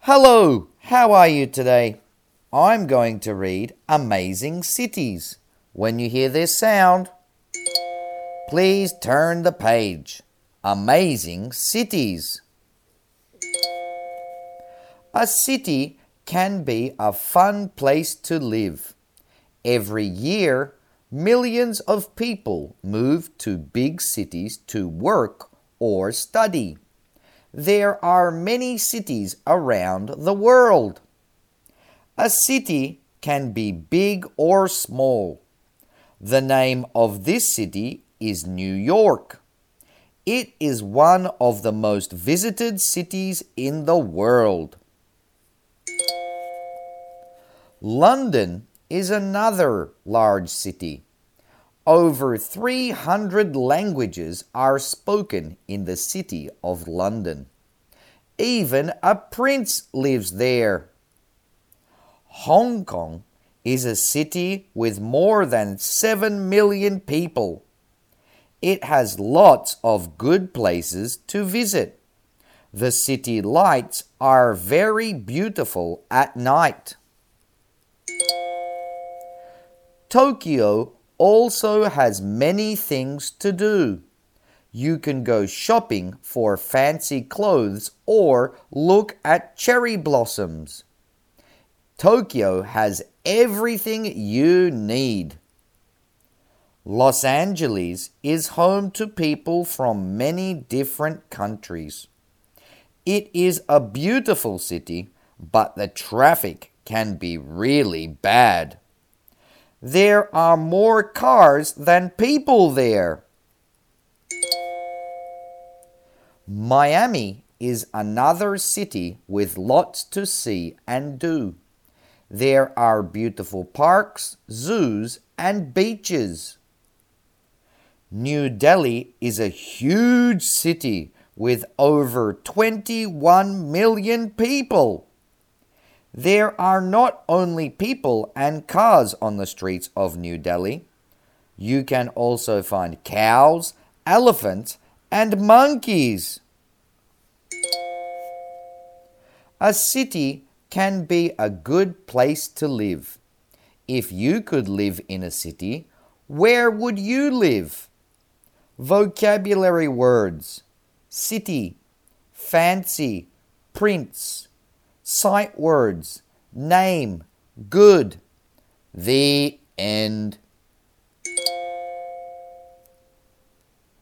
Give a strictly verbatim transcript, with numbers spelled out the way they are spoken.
Hello, how are you today? I'm going to read Amazing Cities. When you hear this sound, please turn the page. Amazing Cities. A city can be a fun place to live. Every year, millions of people move to big cities to work or study. There are many cities around the world. A city can be big or small. The name of this city is New York. It is one of the most visited cities in the world. London is another large city. Over three hundred languages are spoken in the city of London. Even a prince lives there. Hong Kong is a city with more than seven million people. It has lots of good places to visit. The city lights are very beautiful at night. Tokyo also has many things to do. You can go shopping for fancy clothes or look at cherry blossoms. Tokyo has everything you need. Los Angeles is home to people from many different countries. It is a beautiful city, but the traffic can be really bad. There are more cars than people there. Miami is another city with lots to see and do. There are beautiful parks, zoos, and beaches. New Delhi is a huge city with over twenty-one million people. There are not only people and cars on the streets of New Delhi. You can also find cows, elephants, and monkeys. A city can be a good place to live. If you could live in a city, where would you live? Vocabulary words: city, fancy, prince. Sight words: name, good. The end.